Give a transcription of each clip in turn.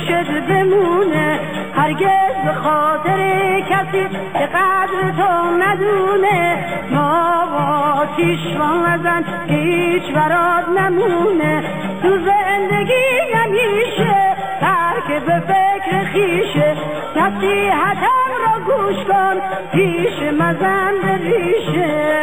گوشت بمونه، هرگز به خاطر کسی که قدر تو ندونه. ما آتیش نزن که هیچ برات نمونه. تو زندگی همیشه ترک به فکر خیشه، نصیحتم را گوش کن پیش مزن به ریشه.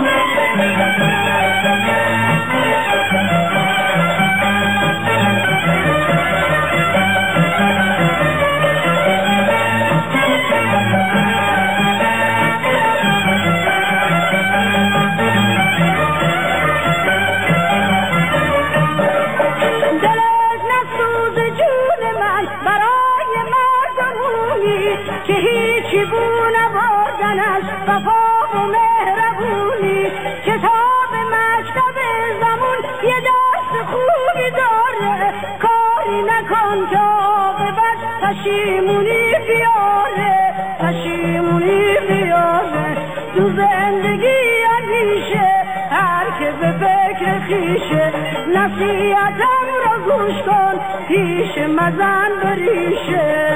که هیچی بو نبردن از وفا و مهربونی. کتاب مکتب زمان یه درس خوبی داره، کاری نکن که عاقبت پشیمونی بیاره، پشیمونی بیاره. تو زندگی همیشه هر که به فکر خیشه، نصیحتم را گوش کن پیش مزن بریشه.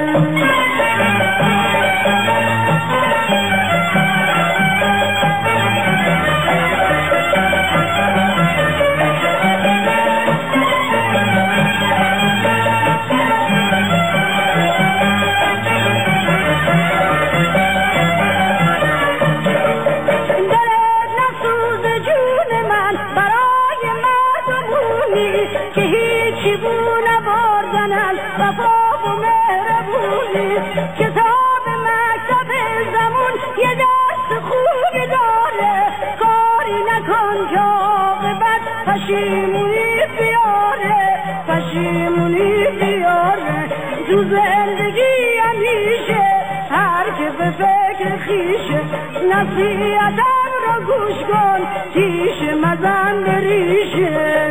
که هیچی بو نبردن از وفا و مهربونی. کتاب مکتب زمان یه درس خوبی داره، کاری نکن که عاقبت پشیمونی بیاره، پشیمونی بیاره. تو زندگی همیشه هر که به فکر خیشه، نصیحتم را گوش کن پیش مزن بریشه.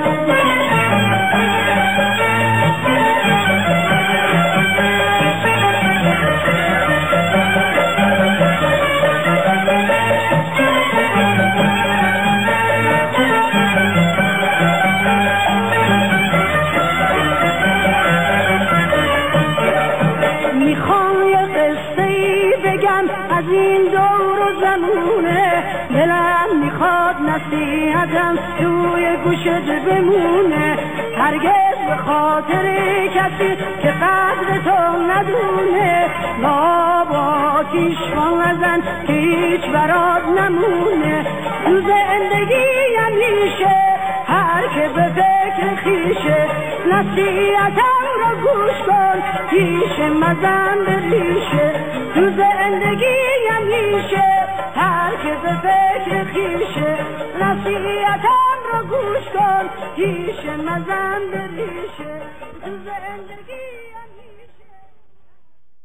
میخوام یه قصه‌ای بگم از این دور و زمونه، دلم میخواد نصیحتم توی گوشت بمونه. هرگز به خاطر کسی که قدر تو ندونه، ما با آتیش نزن که هیچ برات نمونه. تو زندگی همیشه هر که به فکر خیشه، نصیحتم را گوش کن پیش مزن بریشه. تو زندگی همیشه هر که به فکر خیشه، نصیحتم را گوش کن پیش مزن بریشه. تو زندگی